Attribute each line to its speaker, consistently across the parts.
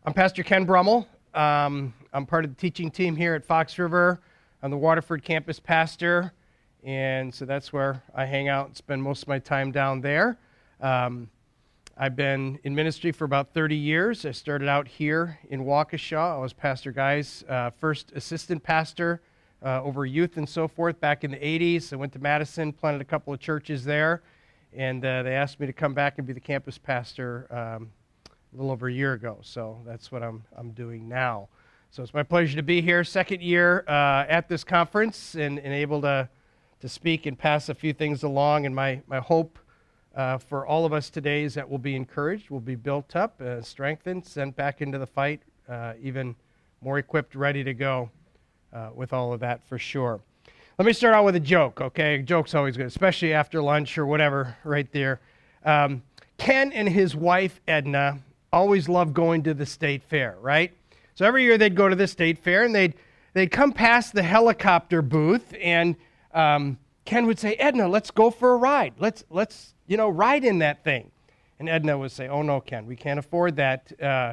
Speaker 1: I'm Pastor Ken Brummel. I'm part of the teaching team here at Fox River. I'm the Waterford campus pastor, and so that's where I hang out and spend most of my time down there. I've been in ministry for about 30 years. I started out here in Waukesha. I was Pastor Guy's first assistant pastor over youth and so forth back in the 80s. I went to Madison, planted a couple of churches there, and they asked me to come back and be the campus pastor a little over a year ago. So that's what I'm doing now. So it's my pleasure to be here, second year at this conference, and able to speak and pass a few things along. And my hope for all of us today is that we'll be encouraged, we'll be built up, strengthened, sent back into the fight, even more equipped, ready to go with all of that for sure. Let me start out with a joke, okay? A joke's always good, especially after lunch or whatever right there. Ken and his wife, Edna, always loved going to the state fair, right? So every year they'd go to the state fair, and they'd come past the helicopter booth, and Ken would say, "Edna, let's go for a ride. Let's ride in that thing." And Edna would say, "Oh no, Ken, we can't afford that.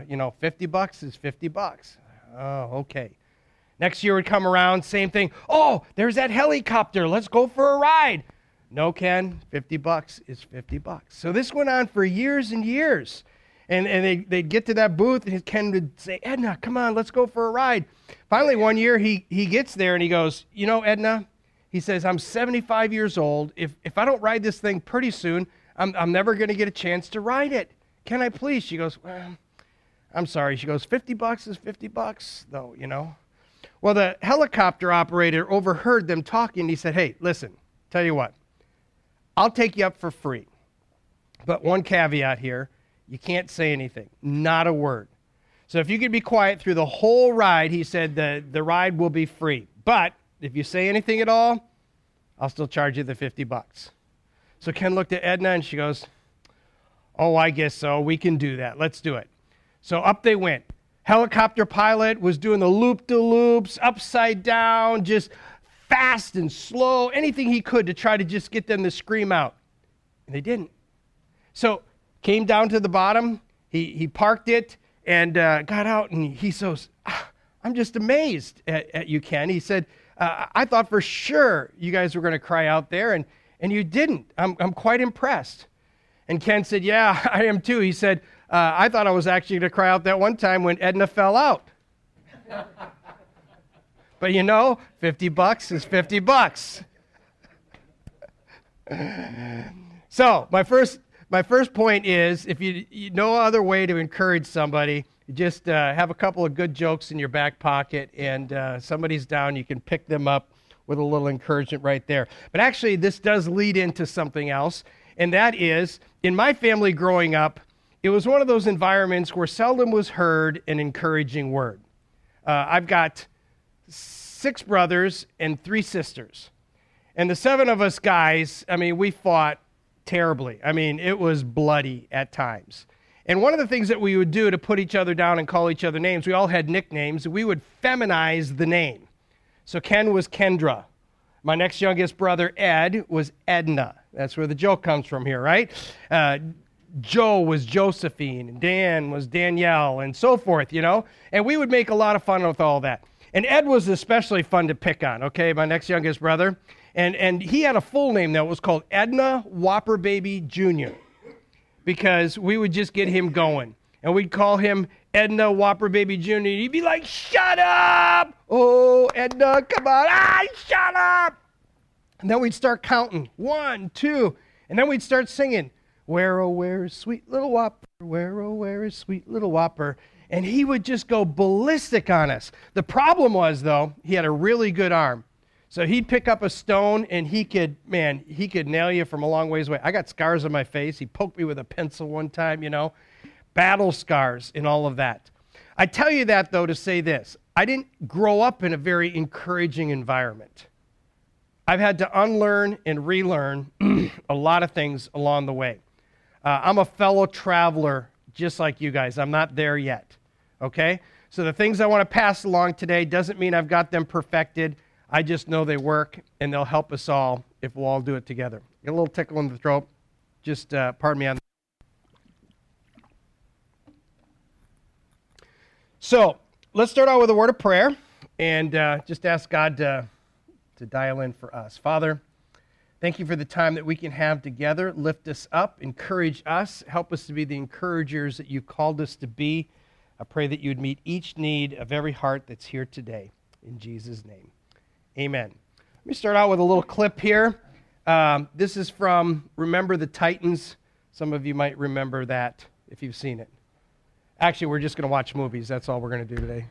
Speaker 1: $50 is $50. Oh, okay. Next year would come around, same thing. "Oh, there's that helicopter. Let's go for a ride." "No, Ken, $50 is $50. So this went on for years and years. And they'd get to that booth, and Ken would say, "Edna, come on, let's go for a ride." Finally, one year, he gets there, and he goes, "Edna," he says, "I'm 75 years old. If I don't ride this thing pretty soon, I'm never going to get a chance to ride it. Can I please?" She goes, "Well, I'm sorry." She goes, $50 is $50, though, Well, the helicopter operator overheard them talking. He said, "Hey, listen, tell you what. I'll take you up for free. But one caveat here. You can't say anything, not a word. So if you could be quiet through the whole ride," he said, the ride will be free. "But if you say anything at all, I'll still charge you the $50. So Ken looked at Edna, and she goes, "Oh, I guess so. We can do that. Let's do it." So up they went. Helicopter pilot was doing the loop-de-loops, upside down, just fast and slow, anything he could to try to just get them to scream out. And they didn't. So came down to the bottom, he parked it, and got out, and he says, "I'm just amazed at you, Ken." He said, "I thought for sure you guys were going to cry out there, and you didn't. I'm quite impressed." And Ken said, "Yeah, I am too." He said, "I thought I was actually going to cry out that one time when Edna fell out." But $50 is $50. So my first point is, if you no other way to encourage somebody, just have a couple of good jokes in your back pocket, and somebody's down, you can pick them up with a little encouragement right there. But actually, this does lead into something else, and that is, in my family growing up, it was one of those environments where seldom was heard an encouraging word. I've got 6 brothers and 3 sisters, and the 7 of us guys, we fought terribly. It was bloody at times. And one of the things that we would do to put each other down and call each other names, we all had nicknames. We would feminize the name. So Ken was Kendra. My next youngest brother, Ed, was Edna. That's where the joke comes from here, right? Joe was Josephine, and Dan was Danielle, and so forth, And we would make a lot of fun with all that. And Ed was especially fun to pick on, okay, my next youngest brother. And he had a full name, though. It was called Edna Whopper Baby Jr., because we would just get him going. And we'd call him Edna Whopper Baby Jr., and he'd be like, "Shut up! Oh, Edna, come on! Shut up!" And then we'd start counting. 1, 2, and then we'd start singing, "Where, oh, where is sweet little Whopper? Where, oh, where is sweet little Whopper?" And he would just go ballistic on us. The problem was, though, he had a really good arm. So he'd pick up a stone, and he could nail you from a long ways away. I got scars on my face. He poked me with a pencil one time, battle scars and all of that. I tell you that, though, to say this. I didn't grow up in a very encouraging environment. I've had to unlearn and relearn a lot of things along the way. I'm a fellow traveler just like you guys. I'm not there yet, okay? So the things I want to pass along today doesn't mean I've got them perfected. I just know they work, and they'll help us all if we'll all do it together. Get a little tickle in the throat. Just pardon me on that. So let's start out with a word of prayer and just ask God to dial in for us. Father, thank you for the time that we can have together. Lift us up, encourage us, help us to be the encouragers that you called us to be. I pray that you would meet each need of every heart that's here today. In Jesus' name, amen. Let me start out with a little clip here. This is from Remember the Titans. Some of you might remember that if you've seen it. Actually, we're just going to watch movies. That's all we're going to do today.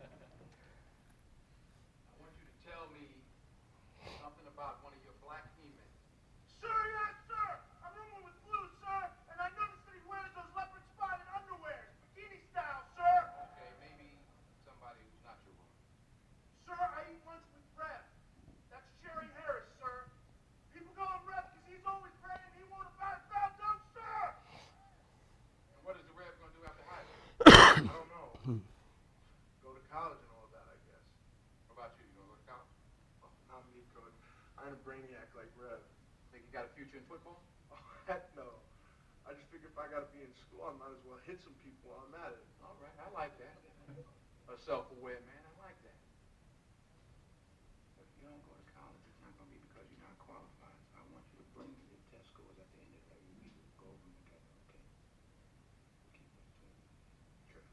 Speaker 2: I want you to tell me something about one of your black he-men.
Speaker 3: Sir, yes, sir. I'm rooming with Blue, sir, and I noticed that he wears those leopard-spotted underwear, bikini style, sir.
Speaker 2: Okay, maybe somebody who's not your woman.
Speaker 3: Sir, I eat lunch with Rev. That's Sherry Harris, sir. People call him Rev because he's always praying he won't have foul done, sir.
Speaker 2: And what is the Rev going to do after high school?
Speaker 3: I don't know. Go to college and all that, I guess.
Speaker 2: What about you? You going to go to college?
Speaker 3: Oh, not me, Coach. I ain't a brainiac like Rev.
Speaker 2: Think you got a future in football?
Speaker 3: Oh, heck no. I just figure if I got to be in school, I might as well hit some people while I'm at it.
Speaker 2: All right, I like that. A self-aware man, I like that. But if you don't go to college, it's not going to be because you're not qualified. I want you to bring me your test scores at the end of every week. Go over them together, okay? Keep it between you. Sure.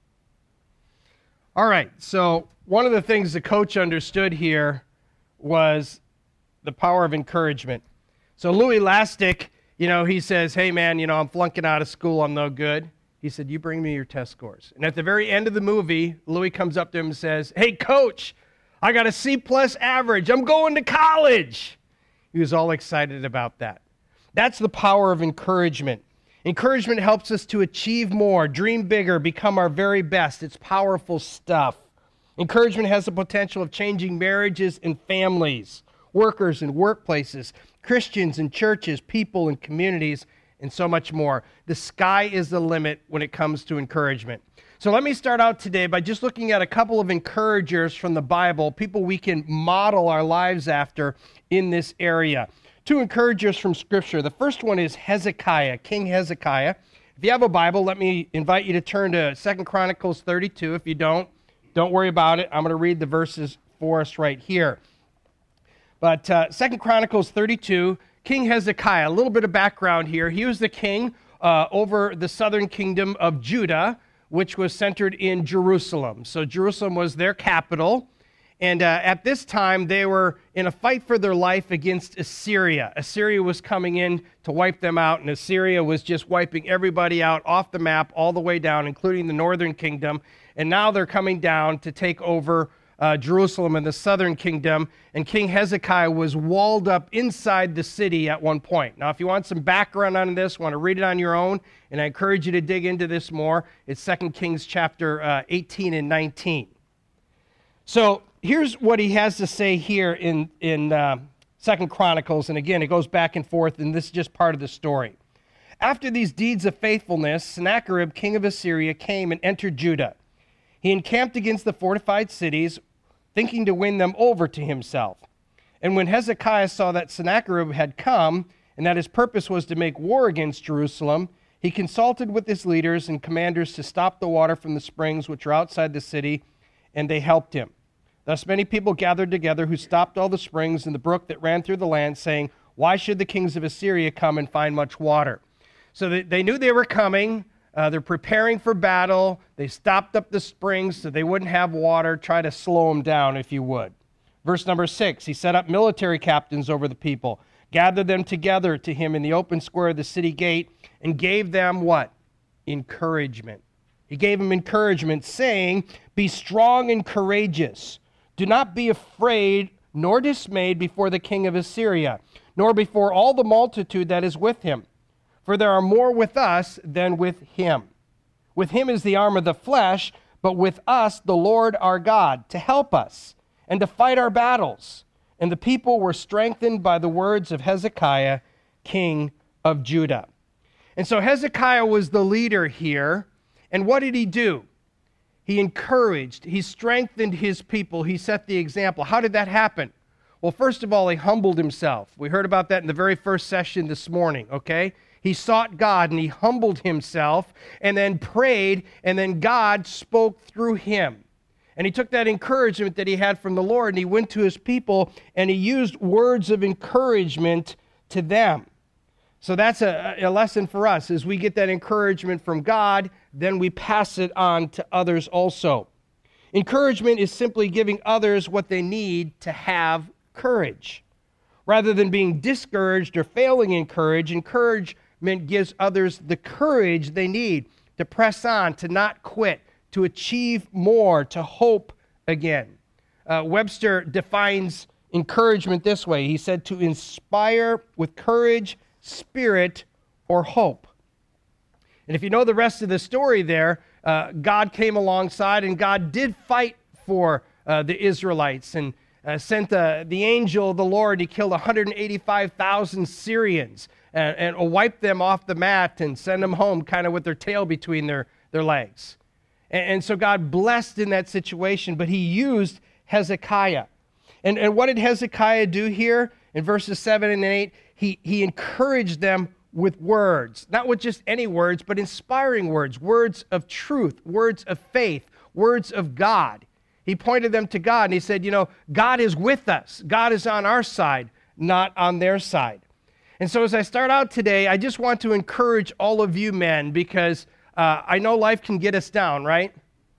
Speaker 1: All right, so one of the things the coach understood here was the power of encouragement. So Louis Lastik, he says, hey, man, I'm flunking out of school. I'm no good. He said, you bring me your test scores. And at the very end of the movie, Louis comes up to him and says, hey, coach, I got a C+ average. I'm going to college. He was all excited about that. That's the power of encouragement. Encouragement helps us to achieve more, dream bigger, become our very best. It's powerful stuff. Encouragement has the potential of changing marriages and families, workers and workplaces, Christians and churches, people and communities, and so much more. The sky is the limit when it comes to encouragement. So let me start out today by just looking at a couple of encouragers from the Bible, people we can model our lives after in this area. Two encouragers from Scripture. The first one is Hezekiah, King Hezekiah. If you have a Bible, let me invite you to turn to 2 Chronicles 32. If you don't worry about it. I'm going to read the verses for us right here. But 2 Chronicles 32, King Hezekiah, a little bit of background here. He was the king over the southern kingdom of Judah, which was centered in Jerusalem. So Jerusalem was their capital. And at this time, they were in a fight for their life against Assyria. Assyria was coming in to wipe them out, and Assyria was just wiping everybody out off the map all the way down, including the northern kingdom. And now they're coming down to take over Jerusalem and the southern kingdom, and King Hezekiah was walled up inside the city at one point. Now, if you want some background on this, want to read it on your own, and I encourage you to dig into this more, it's 2 Kings chapter 18 and 19. So here's what he has to say here in 2 Chronicles, and again, it goes back and forth, and this is just part of the story. After these deeds of faithfulness, Sennacherib, king of Assyria, came and entered Judah. He encamped against the fortified cities, thinking to win them over to himself. And when Hezekiah saw that Sennacherib had come, and that his purpose was to make war against Jerusalem, he consulted with his leaders and commanders to stop the water from the springs which are outside the city, and they helped him. Thus many people gathered together who stopped all the springs and the brook that ran through the land, saying, why should the kings of Assyria come and find much water? So they knew they were coming. They're preparing for battle. They stopped up the springs so they wouldn't have water. Try to slow them down, if you would. Verse number 6, he set up military captains over the people, gathered them together to him in the open square of the city gate, and gave them what? Encouragement. He gave them encouragement, saying, be strong and courageous. Do not be afraid nor dismayed before the king of Assyria, nor before all the multitude that is with him. For there are more with us than with him. With him is the arm of the flesh, but with us the Lord our God, to help us and to fight our battles. And the people were strengthened by the words of Hezekiah, king of Judah. And so Hezekiah was the leader here. And what did he do? He encouraged, he strengthened his people, he set the example. How did that happen? Well, first of all, he humbled himself. We heard about that in the very first session this morning, okay? He sought God and he humbled himself and then prayed, and then God spoke through him. And he took that encouragement that he had from the Lord and he went to his people and he used words of encouragement to them. So that's a lesson for us. As we get that encouragement from God, then we pass it on to others also. Encouragement is simply giving others what they need to have courage. Rather than being discouraged or failing in courage, encouragement gives others the courage they need to press on, to not quit, to achieve more, to hope again. Webster defines encouragement this way. He said, to inspire with courage, spirit, or hope. And if you know the rest of the story there, God came alongside and God did fight for the Israelites and sent the angel of the Lord. He killed 185,000 Syrians and wiped them off the mat and sent them home kind of with their tail between their legs. And so God blessed in that situation, but he used Hezekiah. And what did Hezekiah do here in verses 7 and 8? He encouraged them with words, not with just any words, but inspiring words, words of truth, words of faith, words of God. He pointed them to God and he said, God is with us. God is on our side, not on their side. And so as I start out today, I just want to encourage all of you men because I know life can get us down, right?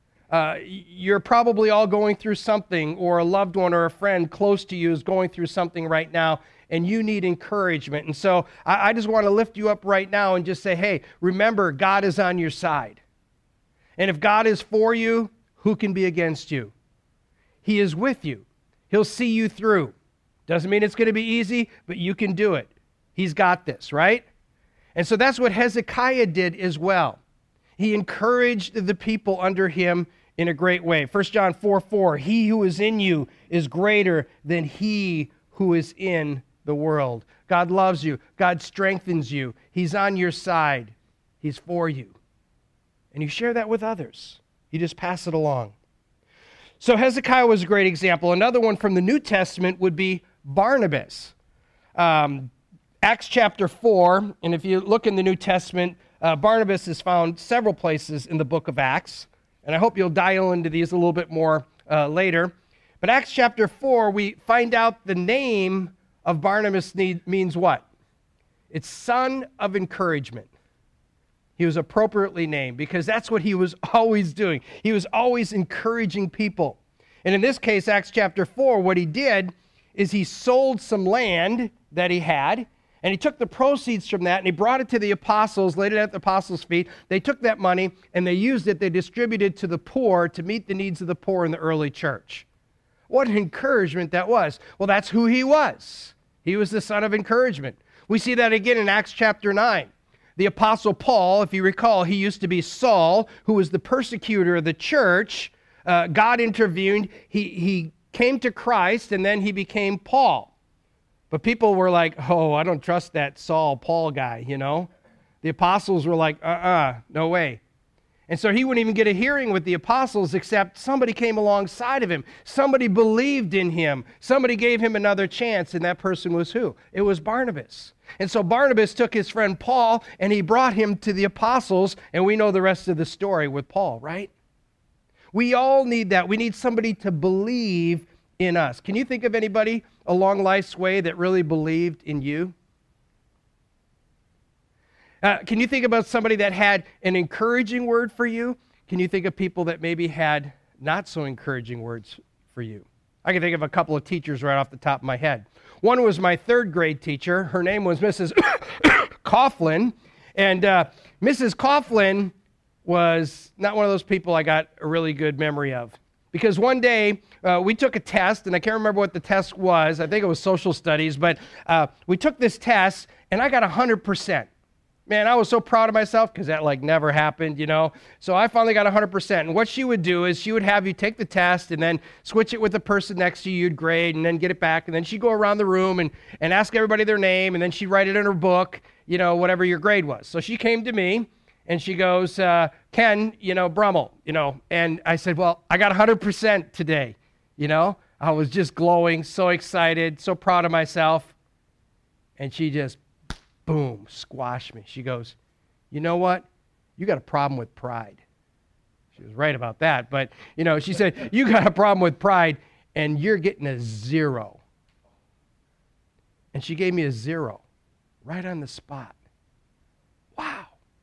Speaker 1: You're probably all going through something, or a loved one or a friend close to you is going through something right now, and you need encouragement. And so I just want to lift you up right now and just say, hey, remember, God is on your side. And if God is for you, who can be against you? He is with you. He'll see you through. Doesn't mean it's going to be easy, but you can do it. He's got this, right? And so that's what Hezekiah did as well. He encouraged the people under him in a great way. 1 John 4:4, he who is in you is greater than he who is in the world. God loves you. God strengthens you. He's on your side. He's for you. And you share that with others. You just pass it along. So Hezekiah was a great example. Another one from the New Testament would be Barnabas. Acts chapter 4, and if you look in the New Testament, Barnabas is found several places in the book of Acts, and I hope you'll dial into these a little bit more later. But Acts chapter 4, we find out the name of Barnabas means what? It's son of encouragement. He was appropriately named because that's what he was always doing. He was always encouraging people. And in this case, Acts chapter 4, what he did is he sold some land that he had, and he took the proceeds from that and he brought it to the apostles, laid it at the apostles' feet. They took that money and they used it, they distributed to the poor to meet the needs of the poor in the early church. What an encouragement that was. Well, that's who he was. He was the son of encouragement. We see that again in Acts chapter 9. The apostle Paul, if you recall, he used to be Saul, who was the persecutor of the church. God intervened. He came to Christ and then he became Paul. But people were like, oh, I don't trust that Saul, Paul guy, The apostles were like, no way. And so he wouldn't even get a hearing with the apostles except somebody came alongside of him. Somebody believed in him. Somebody gave him another chance, and that person was who? It was Barnabas. And so Barnabas took his friend Paul, and he brought him to the apostles, and we know the rest of the story with Paul, right? We all need that. We need somebody to believe in us. Can you think of anybody along life's way that really believed in you? Can you think about somebody that had an encouraging word for you? Can you think of people that maybe had not so encouraging words for you? I can think of a couple of teachers right off the top of my head. One was my third grade teacher. Her name was Mrs. Coughlin. And Mrs. Coughlin was not one of those people I got a really good memory of. Because one day we took a test, and I can't remember what the test was. I think it was social studies, but we took this test, and I got 100%. Man, I was so proud of myself because that never happened, So I finally got 100%. And what she would do is she would have you take the test and then switch it with the person next to you, you'd grade, and then get it back. And then she'd go around the room and ask everybody their name, and then she'd write it in her book, whatever your grade was. So she came to me, and she goes, Ken, Brummel, And I said, well, I got 100% today, I was just glowing, so excited, so proud of myself. And she just boom, squashed me. She goes, you know what? You got a problem with pride. She was right about that. But, she said, you got a problem with pride, and you're getting a 0. And she gave me a 0 right on the spot. Wow.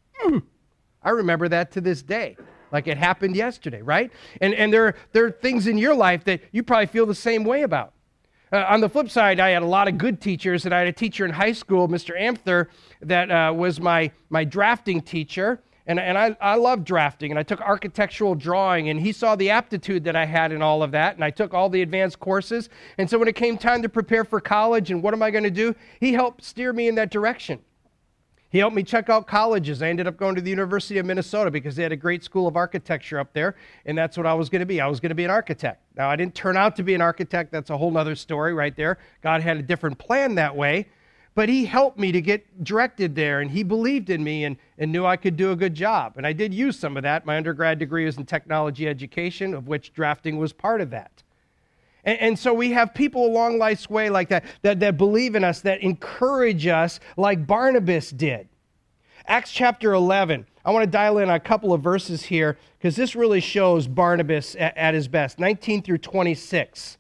Speaker 1: I remember that to this day, like it happened yesterday, right? And there are things in your life that you probably feel the same way about. On the flip side, I had a lot of good teachers, and I had a teacher in high school, Mr. Amther, that was my drafting teacher, and I loved drafting, and I took architectural drawing, and he saw the aptitude that I had in all of that, and I took all the advanced courses, and so when it came time to prepare for college and what am I going to do, he helped steer me in that direction. He helped me check out colleges. I ended up going to the University of Minnesota because they had a great school of architecture up there, and that's what I was going to be. I was going to be an architect. Now, I didn't turn out to be an architect. That's a whole other story right there. God had a different plan that way, but he helped me to get directed there, and he believed in me and knew I could do a good job, and I did use some of that. My undergrad degree was in technology education, of which drafting was part of that. And so we have people along life's way like that believe in us, that encourage us like Barnabas did. Acts chapter 11. I want to dial in on a couple of verses here because this really shows Barnabas at his best. 19 through 26.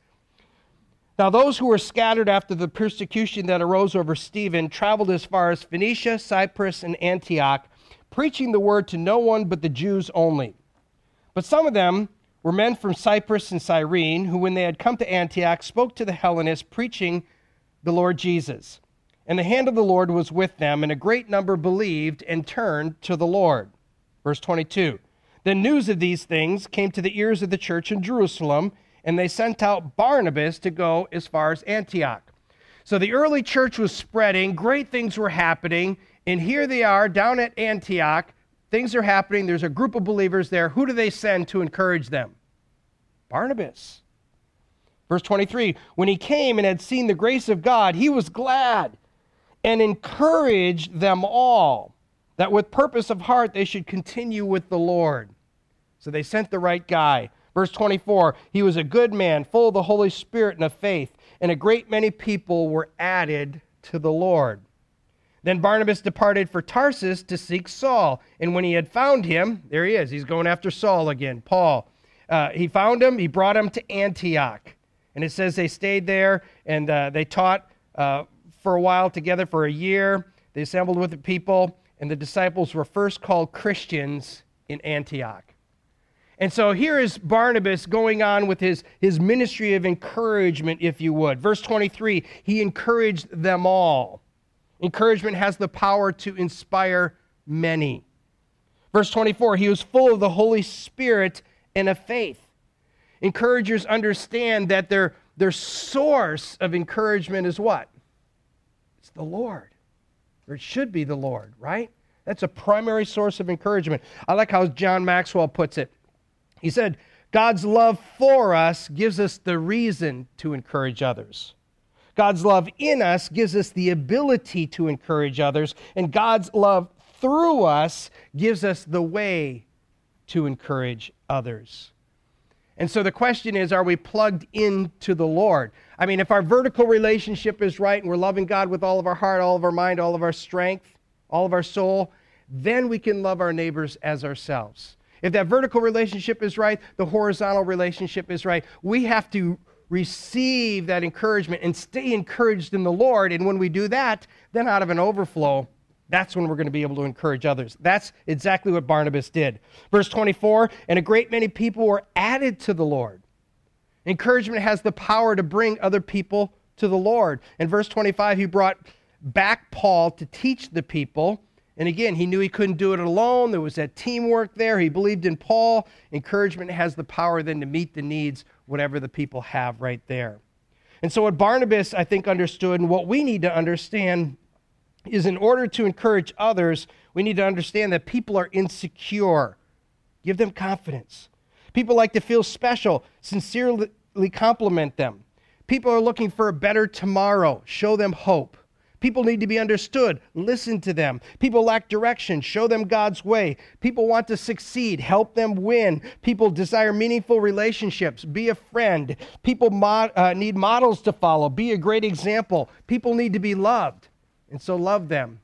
Speaker 1: Now those who were scattered after the persecution that arose over Stephen traveled as far as Phoenicia, Cyprus, and Antioch, preaching the word to no one but the Jews only. But some of them were men from Cyprus and Cyrene, who when they had come to Antioch spoke to the Hellenists, preaching the Lord Jesus. And the hand of the Lord was with them, and a great number believed and turned to the Lord. Verse 22, then news of these things came to the ears of the church in Jerusalem, and they sent out Barnabas to go as far as Antioch. So the early church was spreading, great things were happening, and here they are down at Antioch. Things are happening. There's a group of believers there. Who do they send to encourage them? Barnabas. Verse 23, when he came and had seen the grace of God, he was glad and encouraged them all that with purpose of heart they should continue with the Lord. So they sent the right guy. Verse 24, he was a good man, full of the Holy Spirit and of faith, and a great many people were added to the Lord. Then Barnabas departed for Tarsus to seek Saul. And when he had found him, there he is. He's going after Saul again, Paul. He found him. He brought him to Antioch. And it says they stayed there and they taught for a while together for a year. They assembled with the people. And the disciples were first called Christians in Antioch. And so here is Barnabas going on with his ministry of encouragement, if you would. Verse 23, he encouraged them all. Encouragement has the power to inspire many. Verse 24, he was full of the Holy Spirit and of faith. Encouragers understand that their source of encouragement is what? It's the Lord. Or it should be the Lord, right? That's a primary source of encouragement. I like how John Maxwell puts it. He said, God's love for us gives us the reason to encourage others. God's love in us gives us the ability to encourage others, and God's love through us gives us the way to encourage others. And so the question is, are we plugged into the Lord? I mean, if our vertical relationship is right and we're loving God with all of our heart, all of our mind, all of our strength, all of our soul, then we can love our neighbors as ourselves. If that vertical relationship is right, the horizontal relationship is right. We have to receive that encouragement and stay encouraged in the Lord. And when we do that, then out of an overflow, that's when we're going to be able to encourage others. That's exactly what Barnabas did. Verse 24, and a great many people were added to the Lord. Encouragement has the power to bring other people to the Lord. In verse 25, he brought back Paul to teach the people. And again, he knew he couldn't do it alone. There was that teamwork there. He believed in Paul. Encouragement has the power then to meet the needs, whatever the people have right there. And so what Barnabas, I think, understood, and what we need to understand, is in order to encourage others, we need to understand that people are insecure. Give them confidence. People like to feel special. Sincerely compliment them. People are looking for a better tomorrow. Show them hope. People need to be understood. Listen to them. People lack direction. Show them God's way. People want to succeed. Help them win. People desire meaningful relationships. Be a friend. People need models to follow. Be a great example. People need to be loved. And so love them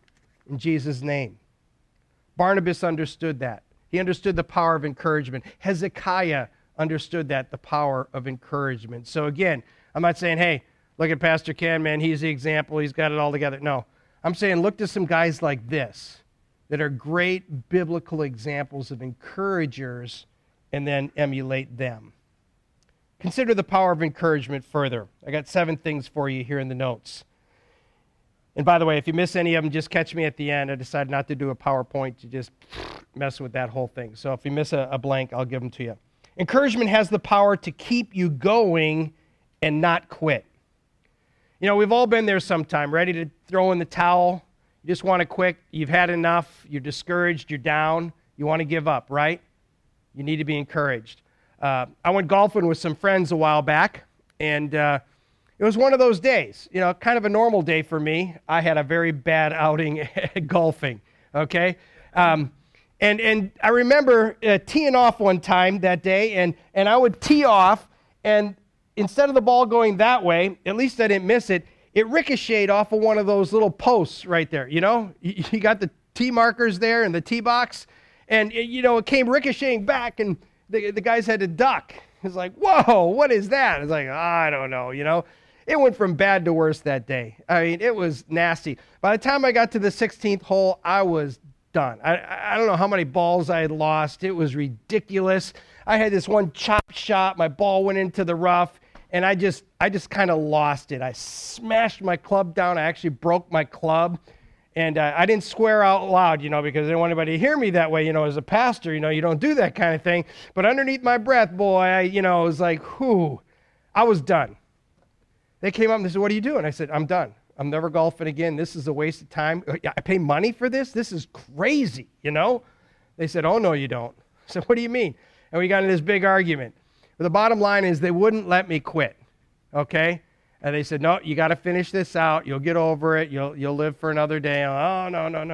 Speaker 1: in Jesus' name. Barnabas understood that. He understood the power of encouragement. Hezekiah understood that, the power of encouragement. So again, I'm not saying, hey, look at Pastor Ken, man, he's the example, he's got it all together. No, I'm saying look to some guys like this that are great biblical examples of encouragers and then emulate them. Consider the power of encouragement further. I got 7 things for you here in the notes. And by the way, if you miss any of them, just catch me at the end. I decided not to do a PowerPoint to just mess with that whole thing. So if you miss a blank, I'll give them to you. Encouragement has the power to keep you going and not quit. You know, we've all been there sometime, ready to throw in the towel. You just want to quit. You've had enough. You're discouraged. You're down. You want to give up, right? You need to be encouraged. I went golfing with some friends a while back, and it was one of those days, you know, kind of a normal day for me. I had a very bad outing at golfing, okay? And I remember teeing off one time that day, and I would tee off, and instead of the ball going that way, at least I didn't miss it, it ricocheted off of one of those little posts right there, you know? You got the tee markers there in the tee box, and, it came ricocheting back, and the guys had to duck. It's like, whoa, what is that? It's like, I don't know, It went from bad to worse that day. I mean, it was nasty. By the time I got to the 16th hole, I was done. I don't know how many balls I had lost. It was ridiculous. I had this one chop shot. My ball went into the rough, and I just kind of lost it. I smashed my club down. I actually broke my club. And I didn't swear out loud, because I didn't want anybody to hear me that way, as a pastor, you don't do that kind of thing. But underneath my breath, boy, it was like, whew, I was done. They came up and they said, what are you doing? I said, I'm done. I'm never golfing again. This is a waste of time. I pay money for this? This is crazy, They said, oh, no, you don't. I said, what do you mean? And we got in this big argument. But the bottom line is they wouldn't let me quit, okay? And they said, no, you got to finish this out. You'll get over it. You'll live for another day. Oh,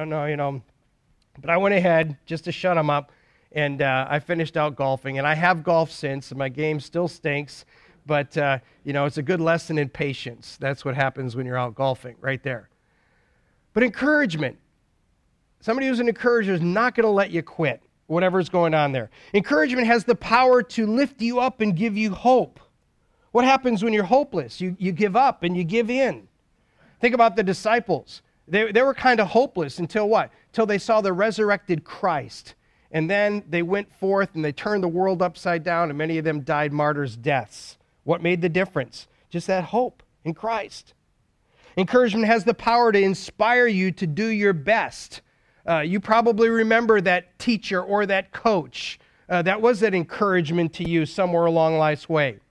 Speaker 1: no. But I went ahead just to shut them up, and I finished out golfing. And I have golfed since, and my game still stinks. But, it's a good lesson in patience. That's what happens when you're out golfing, right there. But encouragement. Somebody who's an encourager is not going to let you quit, whatever's going on there. Encouragement has the power to lift you up and give you hope. What happens when you're hopeless? You give up and you give in. Think about the disciples. They were kind of hopeless until what? Until they saw the resurrected Christ. And then they went forth and they turned the world upside down, and many of them died martyrs' deaths. What made the difference? Just that hope in Christ. Encouragement has the power to inspire you to do your best. You probably remember that teacher or that coach. That was that encouragement to you somewhere along life's way.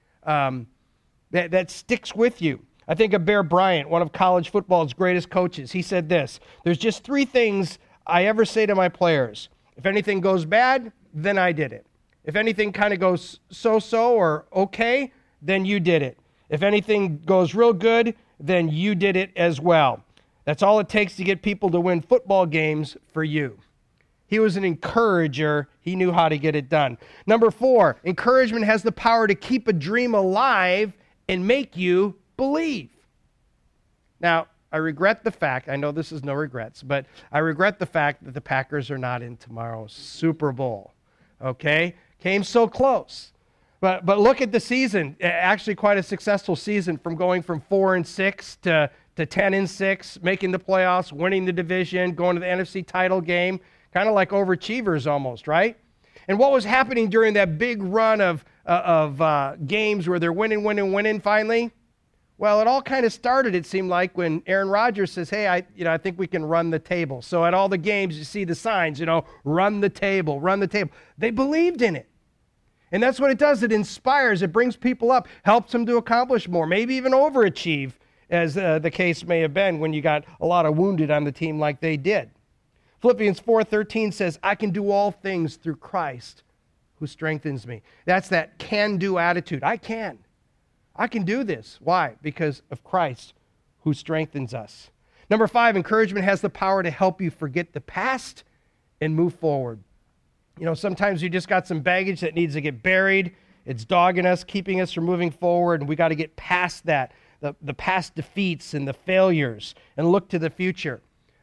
Speaker 1: That sticks with you. I think of Bear Bryant, one of college football's greatest coaches. He said this: there's just 3 things I ever say to my players. If anything goes bad, then I did it. If anything kind of goes so-so or okay, then you did it. If anything goes real good, then you did it as well. That's all it takes to get people to win football games for you. He was an encourager. He knew how to get it done. Number 4, encouragement has the power to keep a dream alive and make you believe. Now, I regret the fact, I know this is no regrets, but I regret the fact that the Packers are not in tomorrow's Super Bowl. Okay? Came so close. But look at the season. Actually quite a successful season, from going from 4-6 to 10-6, making the playoffs, winning the division, going to the NFC title game. Kind of like overachievers almost, right? And what was happening during that big run of games where they're winning finally? Well, it all kind of started, it seemed like, when Aaron Rodgers says, hey, I think we can run the table. So at all the games, you see the signs, run the table, run the table. They believed in it. And that's what it does. It inspires. It brings people up, helps them to accomplish more, maybe even overachieve, as the case may have been when you got a lot of wounded on the team like they did. Philippians 4:13 says, I can do all things through Christ who strengthens me. That's that can-do attitude. I can do this. Why? Because of Christ who strengthens us. Number 5, encouragement has the power to help you forget the past and move forward. Sometimes you just got some baggage that needs to get buried. It's dogging us, keeping us from moving forward, and we got to get past that, the past defeats and the failures, and look to the future.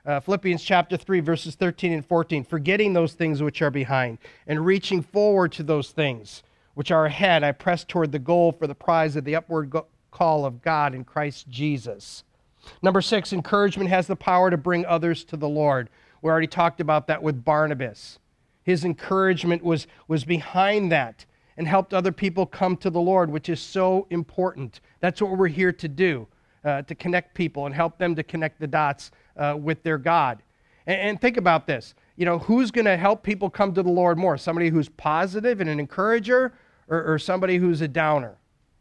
Speaker 1: Philippians chapter 3, verses 13 and 14, forgetting those things which are behind and reaching forward to those things which are ahead, I press toward the goal for the prize of the upward call of God in Christ Jesus. Number 6, encouragement has the power to bring others to the Lord. We already talked about that with Barnabas. His encouragement was behind that and helped other people come to the Lord, which is so important. That's what we're here to do, to connect people and help them to connect the dots with their God. And think about this. You know, who's going to help people come to the Lord more? Somebody who's positive and an encourager, or somebody who's a downer?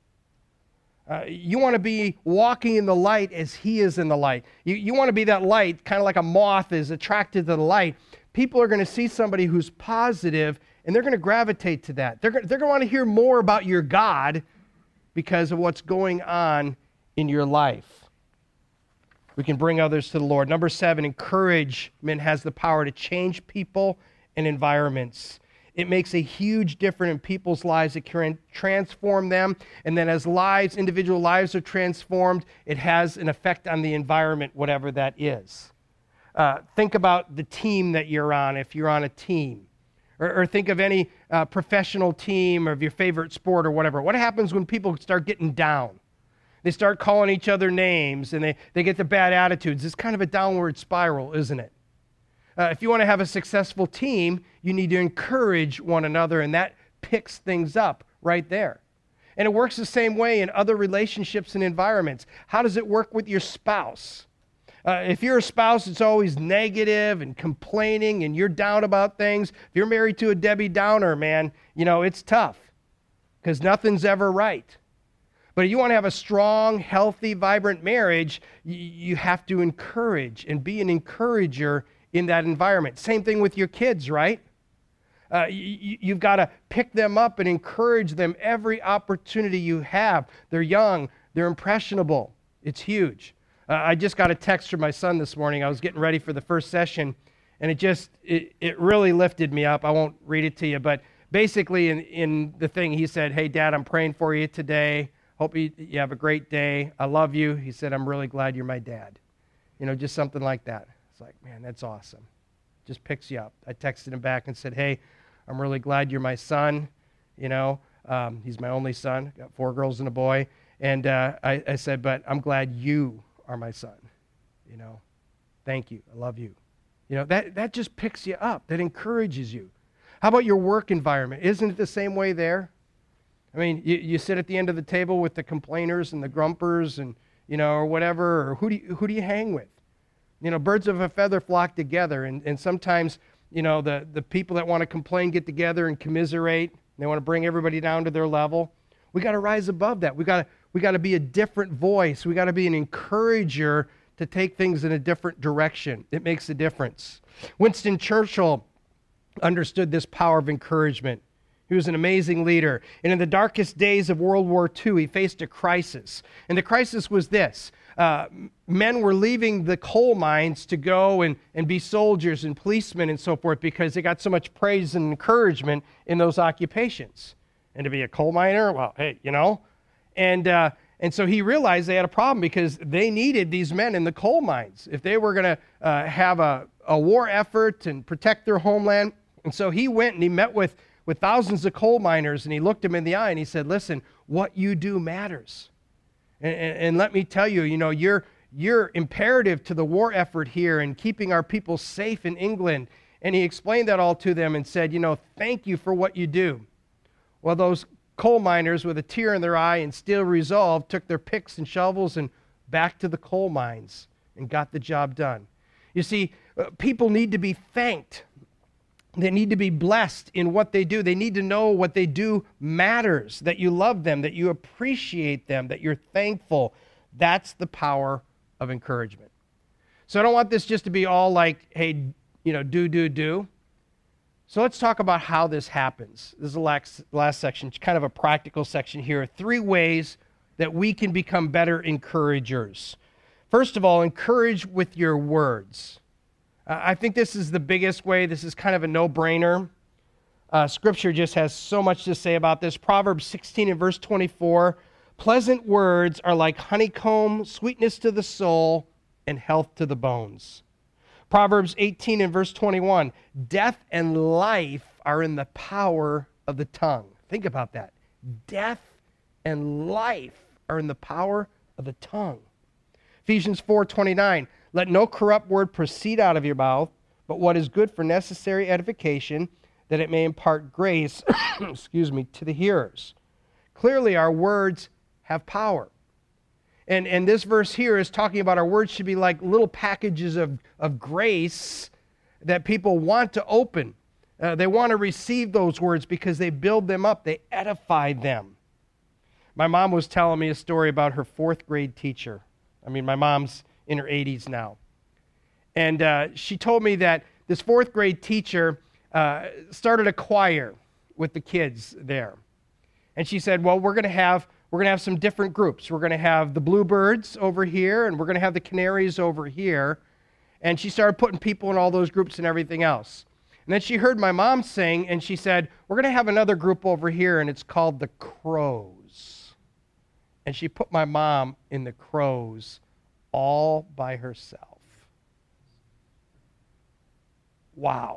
Speaker 1: You want to be walking in the light as he is in the light. You want to be that light, kind of like a moth is attracted to the light. People are going to see somebody who's positive, and they're going to gravitate to that. They're going to want to hear more about your God because of what's going on in your life. We can bring others to the Lord. Number 7, encouragement has the power to change people and environments. It makes a huge difference in people's lives. It can transform them. And then as individual lives are transformed, it has an effect on the environment, whatever that is. Think about the team that you're on, if you're on a team. Or think of any professional team or of your favorite sport or whatever. What happens when people start getting down? They start calling each other names and they get the bad attitudes. It's kind of a downward spiral, isn't it? If you want to have a successful team, you need to encourage one another, and that picks things up right there. And it works the same way in other relationships and environments. How does it work with your spouse? If you're a spouse that's always negative and complaining and you're down about things, if you're married to a Debbie Downer, man, you know, it's tough because nothing's ever right. But if you want to have a strong, healthy, vibrant marriage, you have to encourage and be an encourager in that environment. Same thing with your kids, right? You've got to pick them up and encourage them every opportunity you have. They're young. They're impressionable. It's huge. I just got a text from my son this morning. I was getting ready for the first session, and it really lifted me up. I won't read it to you, but basically in the thing, he said, "Hey, Dad, I'm praying for you today. Hope you have a great day. I love you." He said, "I'm really glad you're my dad." You know, just something like that. It's like, man, that's awesome. Just picks you up. I texted him back and said, "Hey, I'm really glad you're my son." You know, he's my only son. Got 4 girls and a boy. And I said, "But I'm glad you are my son. You know, thank you. I love you." You know, that just picks you up. That encourages you. How about your work environment? Isn't it the same way there? I mean, you sit at the end of the table with the complainers and the grumpers and, you know, or whatever, or who do you hang with? You know, birds of a feather flock together, and sometimes, you know, the people that want to complain get together and commiserate. They want to bring everybody down to their level. We got to rise above that. We got to be a different voice. We got to be an encourager to take things in a different direction. It makes a difference. Winston Churchill understood this power of encouragement. He was an amazing leader. And in the darkest days of World War II, he faced a crisis. And the crisis was this. Men were leaving the coal mines to go and be soldiers and policemen and so forth because they got so much praise and encouragement in those occupations. And to be a coal miner, well, hey, you know. And so he realized they had a problem because they needed these men in the coal mines if they were going to have a war effort and protect their homeland. And so he went and he met with thousands of coal miners, and he looked them in the eye and he said, "Listen, what you do matters. And let me tell you, you know, you're imperative to the war effort here and keeping our people safe in England." And he explained that all to them and said, "You know, thank you for what you do." Well, those coal miners with a tear in their eye and still resolved took their picks and shovels and back to the coal mines and got the job done. You see, people need to be thanked. They need to be blessed in what they do. They need to know what they do matters, that you love them, that you appreciate them, that you're thankful. That's the power of encouragement. So I don't want this just to be all like, hey, you know, do. So let's talk about how this happens. This is the last section, kind of a practical section here. 3 ways that we can become better encouragers. First of all, encourage with your words. I think this is the biggest way. This is kind of a no-brainer. Scripture just has so much to say about this. Proverbs 16 and verse 24, "Pleasant words are like honeycomb, sweetness to the soul, and health to the bones. Proverbs 18 and verse 21, death and life are in the power of the tongue. Think about that. Death and life are in the power of the tongue. Ephesians 4:29, let no corrupt word proceed out of your mouth, but what is good for necessary edification, that it may impart grace, to the hearers. Clearly, our words have power. And this verse here is talking about our words should be like little packages of grace that people want to open. They want to receive those words because they build them up. They edify them. My mom was telling me a story about her fourth grade teacher. My mom's in her 80s now. And she told me that this fourth grade teacher started a choir with the kids there. And she said, well, we're going to have some different groups. We're going to have the bluebirds over here, and we're going to have the canaries over here. And she started putting people in all those groups and everything else. And then she heard my mom sing, and she said, we're going to have another group over here, and it's called the crows. And she put my mom in the crows all by herself. Wow.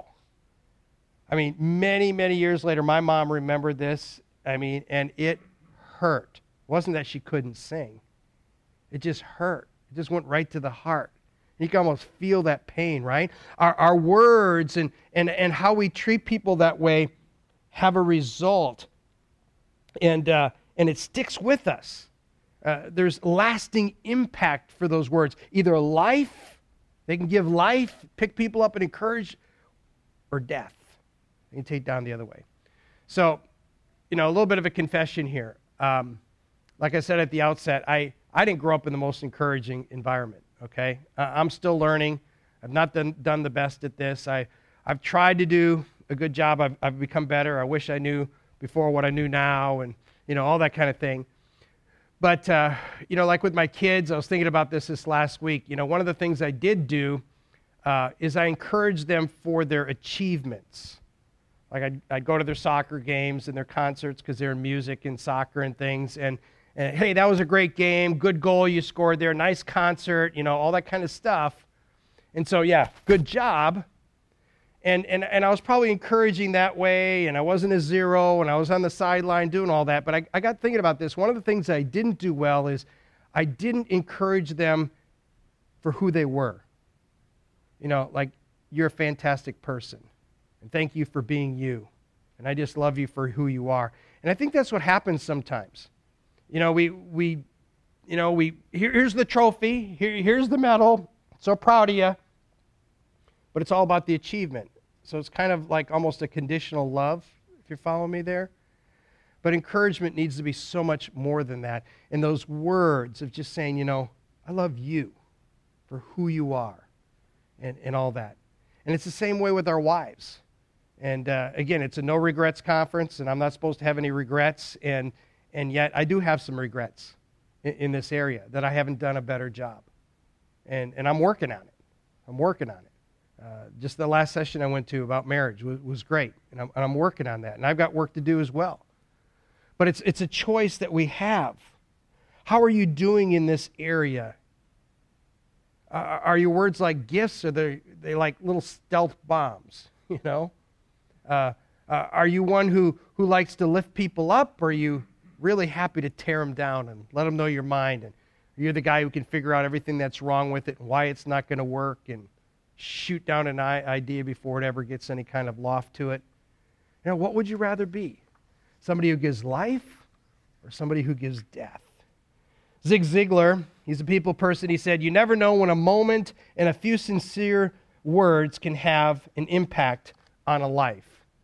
Speaker 1: Many, many years later, my mom remembered this, and it hurt. It wasn't that she couldn't sing. It just hurt. It just went right to the heart. You can almost feel that pain, right? Our words and how we treat people that way have a result. And it sticks with us. There's lasting impact for those words. Either life, they can give life, pick people up and encourage, or death. They can take down the other way. So, a little bit of a confession here. Like I said at the outset, I didn't grow up in the most encouraging environment, okay? I'm still learning. I've not done the best at this. I've tried to do a good job. I've become better. I wish I knew before what I knew now and, all that kind of thing. But, like with my kids, I was thinking about this last week. One of the things I did do is I encouraged them for their achievements. Like I'd go to their soccer games and their concerts because they're in music and soccer and things. And hey, that was a great game. Good goal you scored there. Nice concert, all that kind of stuff. And so, yeah, good job. And I was probably encouraging that way, and I wasn't a zero, and I was on the sideline doing all that. But I got thinking about this. One of the things I didn't do well is I didn't encourage them for who they were. Like, you're a fantastic person. And thank you for being you. And I just love you for who you are. And I think that's what happens sometimes. Here's the trophy. Here's the medal. So proud of you. But it's all about the achievement. So it's kind of like almost a conditional love, if you're following me there. But encouragement needs to be so much more than that. And those words of just saying, I love you for who you are and all that. And it's the same way with our wives. And again, it's a no regrets conference, and I'm not supposed to have any regrets, and yet I do have some regrets in this area that I haven't done a better job. And I'm working on it. Just the last session I went to about marriage was great, and I'm working on that, and I've got work to do as well. But it's a choice that we have. How are you doing in this area? Are your words like gifts, or they like little stealth bombs? Are you one who likes to lift people up, or are you really happy to tear them down and let them know your mind? And you're the guy who can figure out everything that's wrong with it and why it's not going to work and shoot down an idea before it ever gets any kind of loft to it. What would you rather be? Somebody who gives life or somebody who gives death? Zig Ziglar, he's a people person, he said, you never know when a moment and a few sincere words can have an impact on a life.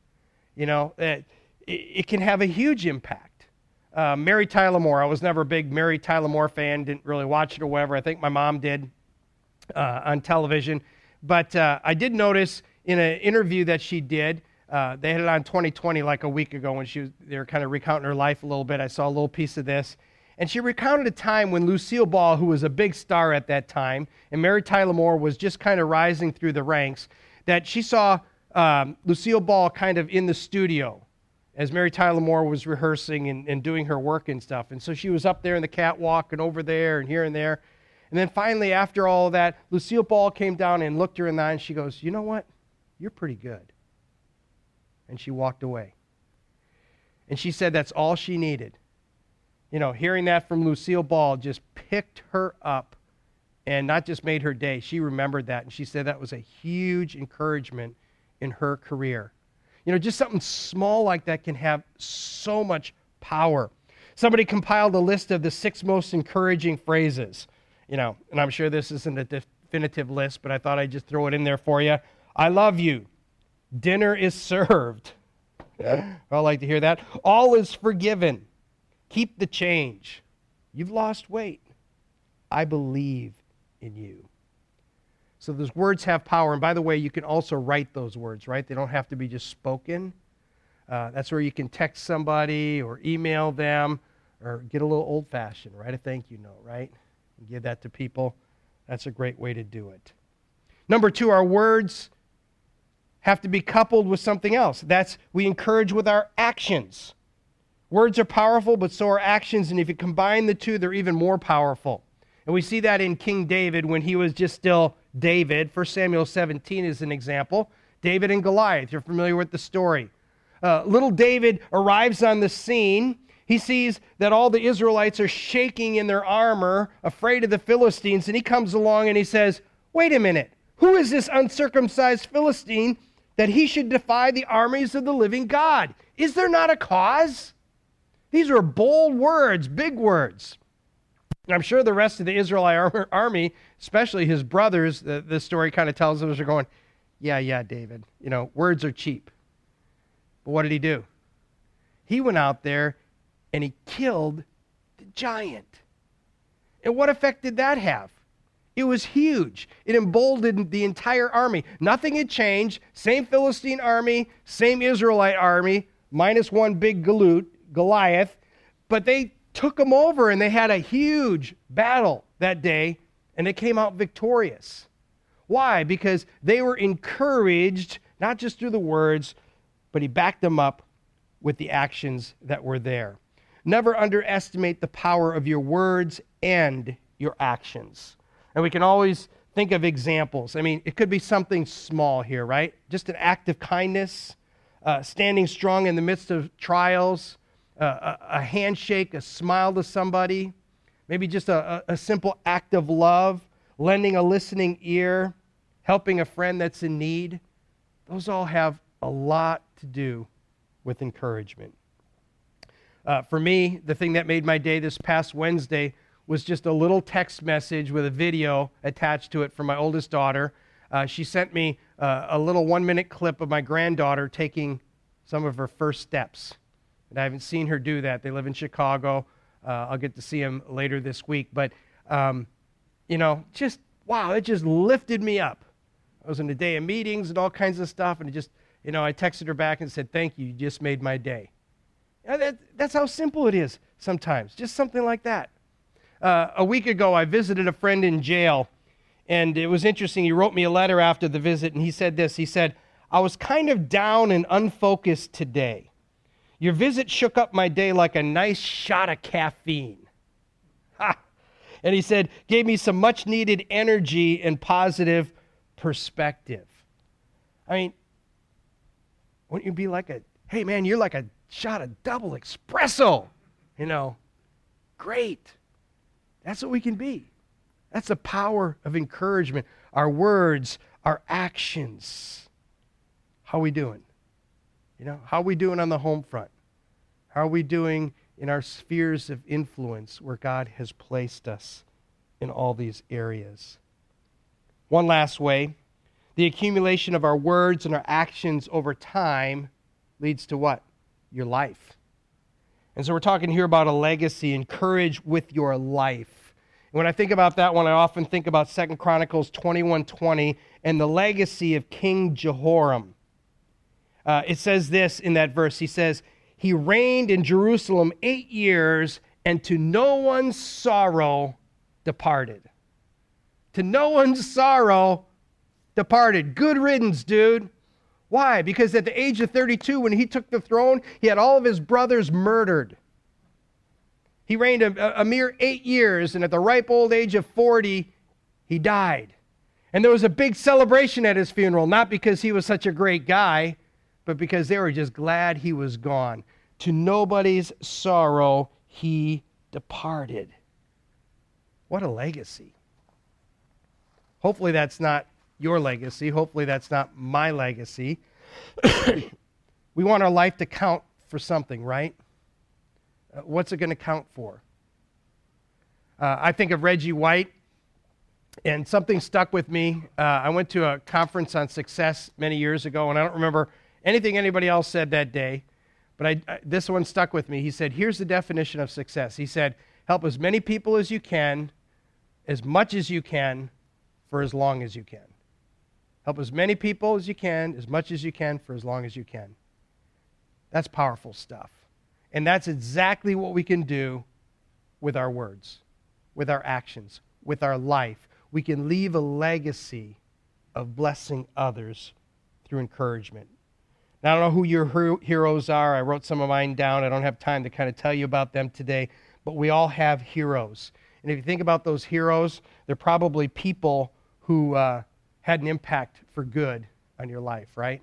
Speaker 1: It can have a huge impact. Mary Tyler Moore, I was never a big Mary Tyler Moore fan, didn't really watch it or whatever. I think my mom did on television. But I did notice in an interview that she did, they had it on 2020 like a week ago when they were kind of recounting her life a little bit. I saw a little piece of this. And she recounted a time when Lucille Ball, who was a big star at that time, and Mary Tyler Moore was just kind of rising through the ranks, that she saw Lucille Ball kind of in the studio as Mary Tyler Moore was rehearsing and doing her work and stuff. And so she was up there in the catwalk and over there and here and there. And then finally, after all of that, Lucille Ball came down and looked her in the eye, and she goes, you know what? You're pretty good. And she walked away. And she said that's all she needed. You know, hearing that from Lucille Ball just picked her up and not just made her day. She remembered that, and she said that was a huge encouragement in her career. You know, just something small like that can have so much power. Somebody compiled a list of the 6 most encouraging phrases. You know, and I'm sure this isn't a definitive list, but I thought I'd just throw it in there for you. I love you. Dinner is served. I like to hear that. All is forgiven. Keep the change. You've lost weight. I believe in you. So those words have power. And by the way, you can also write those words, right? They don't have to be just spoken. That's where you can text somebody or email them or get a little old-fashioned, write a thank you note, right? And give that to people. That's a great way to do it. Number 2, our words have to be coupled with something else. That's we encourage with our actions. Words are powerful, but so are actions, and if you combine the two, they're even more powerful. And we see that in King David when he was just still David. 1 Samuel 17 is an example. David and Goliath, you're familiar with the story. Little David arrives on the scene. He sees that all the Israelites are shaking in their armor, afraid of the Philistines, and he comes along and he says, wait a minute, who is this uncircumcised Philistine that he should defy the armies of the living God? Is there not a cause? These were bold words, big words. And I'm sure the rest of the Israelite army, especially his brothers, the story kind of tells us, are going, yeah, David, you know, words are cheap. But what did he do? He went out there and he killed the giant. And what effect did that have? It was huge. It emboldened the entire army. Nothing had changed. Same Philistine army, same Israelite army, minus one big Goliath. But they took them over and they had a huge battle that day and they came out victorious. Why? Because they were encouraged, not just through the words, but he backed them up with the actions that were there. Never underestimate the power of your words and your actions. And we can always think of examples. I mean, it could be something small here, right? Just an act of kindness, standing strong in the midst of trials, a handshake, a smile to somebody, maybe just a simple act of love, lending a listening ear, helping a friend that's in need. Those all have a lot to do with encouragement. For me, the thing that made my day this past Wednesday was just a little text message with a video attached to it from my oldest daughter. She sent me a little 1-minute clip of my granddaughter taking some of her first steps. And I haven't seen her do that. They live in Chicago. I'll get to see them later this week. But, you know, just, wow, it just lifted me up. I was in a day of meetings and all kinds of stuff, and it just, you know, I texted her back and said, thank you, you just made my day. You know, that's how simple it is sometimes, just something like that. A week ago, I visited a friend in jail, and it was interesting. He wrote me a letter after the visit, and he said this. He said, I was kind of down and unfocused today. Your visit shook up my day like a nice shot of caffeine. Ha! And he said, gave me some much-needed energy and positive perspective. I mean, wouldn't you be like hey, man, you're like a shot of double espresso, you know? Great. That's what we can be. That's the power of encouragement. Our words, our actions. How are we doing? You know, how are we doing on the home front? How are we doing in our spheres of influence where God has placed us in all these areas? One last way, the accumulation of our words and our actions over time leads to what? Your life. And so we're talking here about a legacy. Encourage with your life. And when I think about that one, I often think about 2 Chronicles 21:20 and the legacy of King Jehoram. It says this in that verse. He says, he reigned in Jerusalem 8 years, and to no one's sorrow departed. To no one's sorrow departed. Good riddance, dude. Why? Because at the age of 32, when he took the throne, he had all of his brothers murdered. He reigned a mere 8 years, and at the ripe old age of 40, he died. And there was a big celebration at his funeral, not because he was such a great guy, but because they were just glad he was gone. To nobody's sorrow, he departed. What a legacy. Hopefully that's not your legacy. Hopefully that's not my legacy. We want our life to count for something, right? What's it going to count for? I think of Reggie White, and something stuck with me. I went to a conference on success many years ago, and I don't remember anything anybody else said that day, but this one stuck with me. He said, here's the definition of success. He said, help as many people as you can, as much as you can, for as long as you can. Help as many people as you can, as much as you can, for as long as you can. That's powerful stuff. And that's exactly what we can do with our words, with our actions, with our life. We can leave a legacy of blessing others through encouragement. Now, I don't know who your heroes are. I wrote some of mine down. I don't have time to kind of tell you about them today, but we all have heroes. And if you think about those heroes, they're probably people who had an impact for good on your life, right?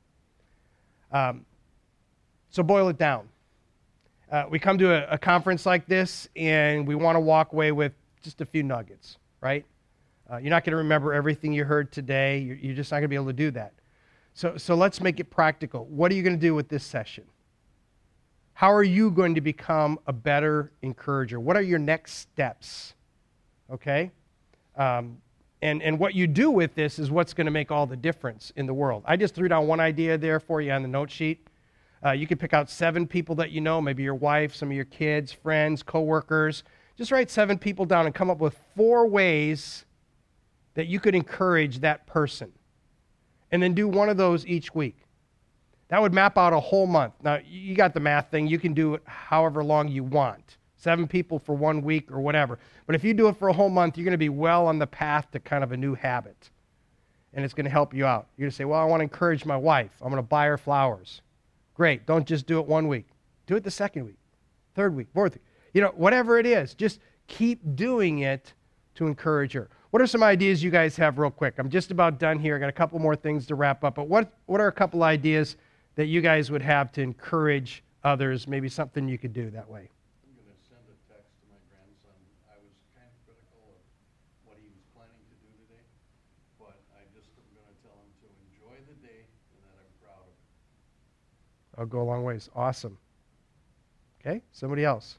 Speaker 1: So boil it down. We come to a conference like this, and we want to walk away with just a few nuggets, right? You're not going to remember everything you heard today. You're just not going to be able to do that. So let's make it practical. What are you going to do with this session? How are you going to become a better encourager? What are your next steps? Okay? And what you do with this is what's going to make all the difference in the world. I just threw down one idea there for you on the note sheet. You can pick out 7 people that you know, maybe your wife, some of your kids, friends, coworkers. Just write 7 people down and come up with 4 ways that you could encourage that person. And then do one of those each week. That would map out a whole month. Now, you got the math thing. You can do it however long you want. 7 people for 1 week or whatever. But if you do it for a whole month, you're going to be well on the path to kind of a new habit. And it's going to help you out. You're going to say, well, I want to encourage my wife. I'm going to buy her flowers. Great. Don't just do it 1 week. Do it the 2nd week, 3rd week, 4th week. You know, whatever it is, just keep doing it to encourage her. What are some ideas you guys have real quick? I'm just about done here. I got a couple more things to wrap up. But what are a couple ideas that you guys would have to encourage others, maybe something you could do that way?
Speaker 4: I'm going to send a text to my grandson. I was kind of critical of what he was planning to do today, but I just am going to tell him to enjoy the day and that I'm proud of him.
Speaker 1: I'll go a long ways. Awesome. Okay, somebody else.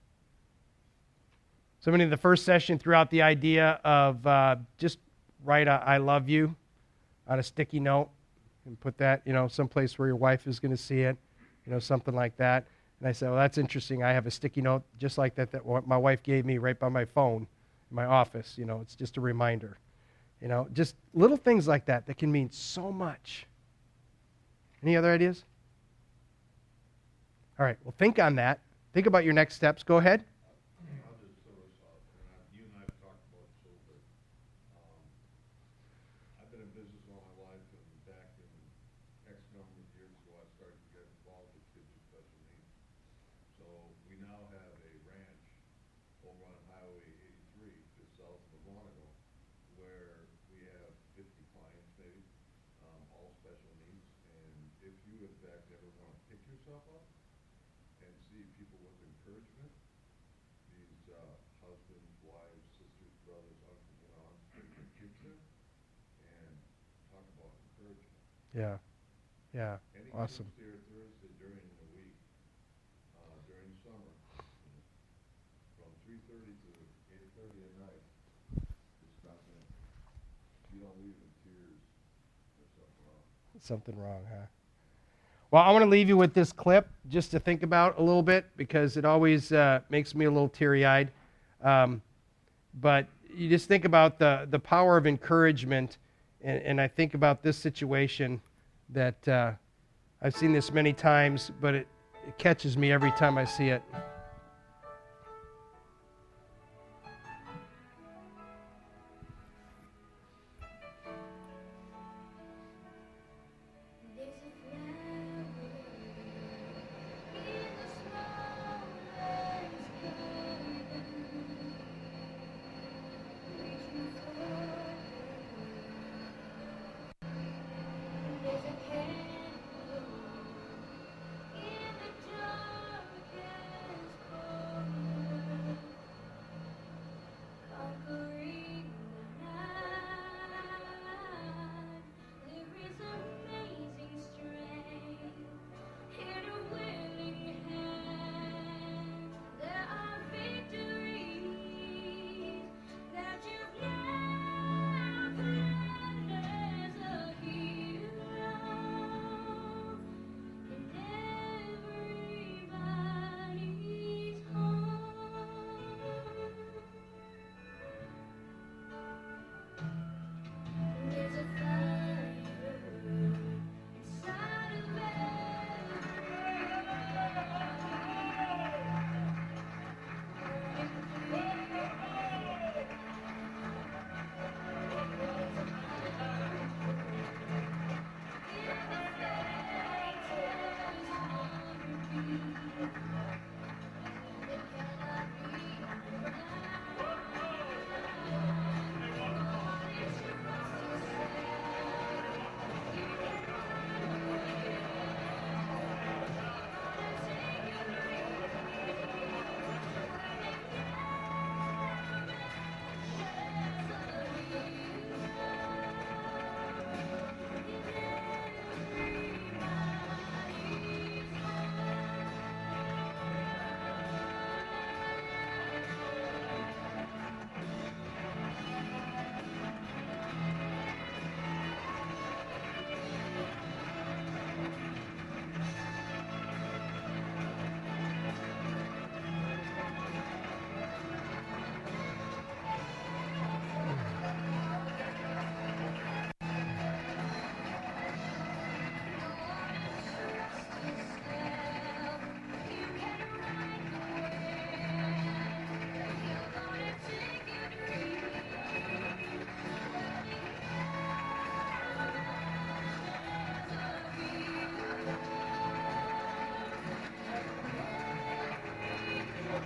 Speaker 1: Somebody in the first session threw out the idea of just write a I love you on a sticky note and put that, someplace where your wife is going to see it, something like that. And I said, well, that's interesting. I have a sticky note just like that what my wife gave me right by my phone in my office. It's just a reminder. Just little things like that can mean so much. Any other ideas? All right, well, think on that. Think about your next steps. Go ahead.
Speaker 4: I'll just throw this out, and you and I have talked about this a little bit. I've been in business all my life, and back in X number of years ago, I started to get involved with kids with special needs. So we now have a ranch over on Highway 83, just south of Monaco, where we have 50 clients maybe, all special needs. And if you, in fact, ever want to pick yourself up and see people with encouragement, these husbands, wives, sisters, brothers, uncles, and aunts, bring their kids in and talk about encouragement.
Speaker 1: Yeah,
Speaker 4: Any
Speaker 1: awesome.
Speaker 4: Tuesday or Thursday during the week, during summer, from 3:30 to 8:30 at night, just stop in. If you don't leave in tears, there's something wrong.
Speaker 1: Something wrong, huh? Well, I want to leave you with this clip just to think about a little bit because it always makes me a little teary-eyed. But you just think about the power of encouragement, and I think about this situation that I've seen this many times, but it catches me every time I see it.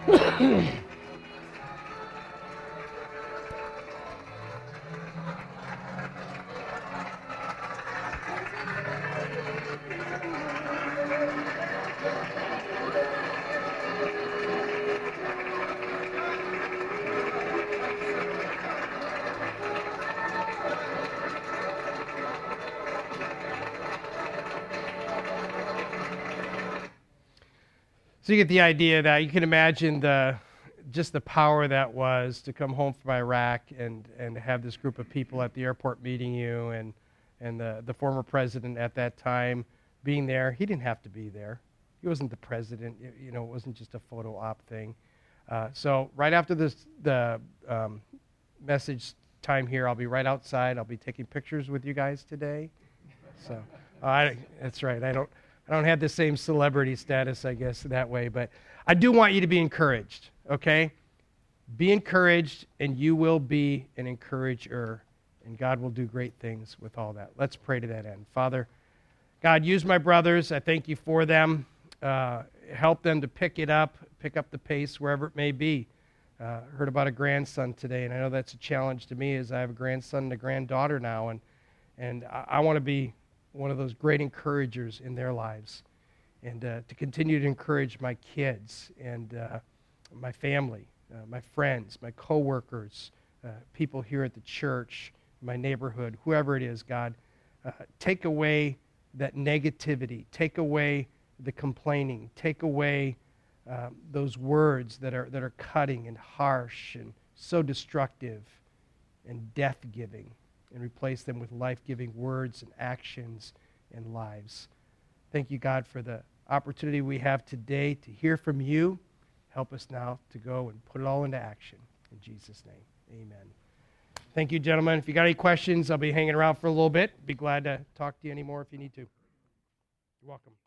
Speaker 1: So you get the idea that you can imagine just the power that was to come home from Iraq and have this group of people at the airport meeting you and the former president at that time being there. He didn't have to be there. He wasn't the president. It wasn't just a photo op thing. So right after the message time here, I'll be right outside. I'll be taking pictures with you guys today. So that's right. I don't have the same celebrity status, I guess, that way. But I do want you to be encouraged, okay? Be encouraged, and you will be an encourager, and God will do great things with all that. Let's pray to that end. Father, God, use my brothers. I thank you for them. Help them to pick up the pace wherever it may be. Heard about a grandson today, and I know that's a challenge to me as I have a grandson and a granddaughter now, and I want to be one of those great encouragers in their lives, and to continue to encourage my kids and my family, my friends, my coworkers, people here at the church, my neighborhood, whoever it is, God. Take away that negativity. Take away the complaining. Take away those words that are cutting and harsh and so destructive and death-giving, and replace them with life-giving words and actions and lives. Thank you, God, for the opportunity we have today to hear from you. Help us now to go and put it all into action. In Jesus' name, amen. Thank you, gentlemen. If you got any questions, I'll be hanging around for a little bit. Be glad to talk to you anymore if you need to. You're welcome.